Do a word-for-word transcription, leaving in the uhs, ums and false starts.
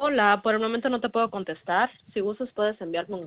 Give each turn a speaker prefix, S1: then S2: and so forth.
S1: Hola, por el momento no te puedo contestar. Si gustas puedes enviarme un